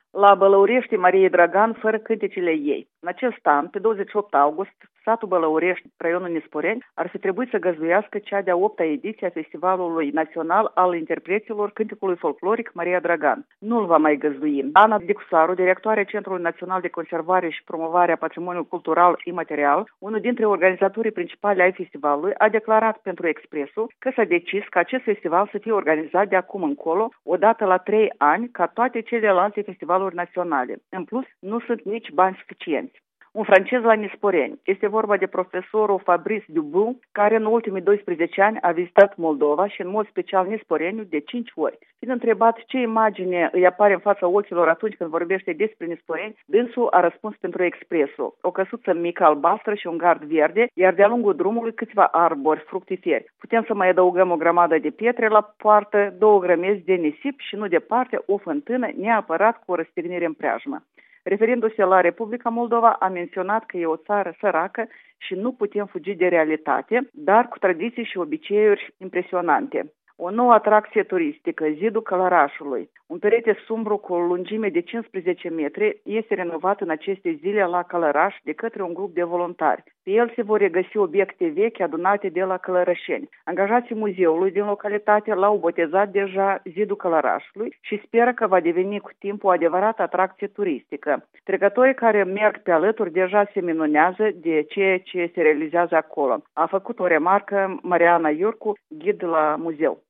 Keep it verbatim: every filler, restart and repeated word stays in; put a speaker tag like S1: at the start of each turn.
S1: La Bălăurești Mariei Dragan fără cântecele ei. În acest an, pe douăzeci și opt august, satul Bălăurești, raionul Nisporeni, ar fi trebuit să găzduiască cea de-a opta ediție a Festivalului Național al Interpreților Cântecului Folcloric Maria Dragan. Nu-l va mai găzdui. Ana Dicusaru, directoarea Centrului Național de Conservare și Promovare a Patrimoniului Cultural Imaterial, unul dintre organizatorii principali ai festivalului, a declarat pentru Expresul că s-a decis ca acest festival să fie organizat de acum încolo, odată la trei ani, ca toate celelalte festivaluri naționale. În plus, nu sunt nici bani suficienți. Un francez la Nisporeni. Este vorba de profesorul Fabrice Dubu, care în ultimii doisprezece ani a vizitat Moldova și în mod special Nisporeniul de cinci ori. Fiind întrebat ce imagine îi apare în fața ochilor atunci când vorbește despre Nisporeni, dânsul a răspuns pentru Expresul. O căsuță mică albastră și un gard verde, iar de-a lungul drumului câțiva arbori fructiferi. Putem să mai adăugăm o grămadă de pietre la poartă, două grămezi de nisip și nu departe o fântână, neapărat cu o răstignire în preajmă. Referindu-se la Republica Moldova, a menționat că e o țară săracă și nu putem fugi de realitate, dar cu tradiții și obiceiuri impresionante. O nouă atracție turistică, Zidul Călărașului. Un perete sumbru cu o lungime de cincisprezece metri este renovat în aceste zile la Călăraș de către un grup de voluntari. Pe el se vor regăsi obiecte vechi adunate de la călărășeni. Angajații muzeului din localitate l-au botezat deja Zidul Călărașului și speră că va deveni cu timpul o adevărată atracție turistică. Trecătorii care merg pe alături deja se minunează de ceea ce se realizează acolo. A făcut o remarcă Mariana Iurcu, ghid la muzeu.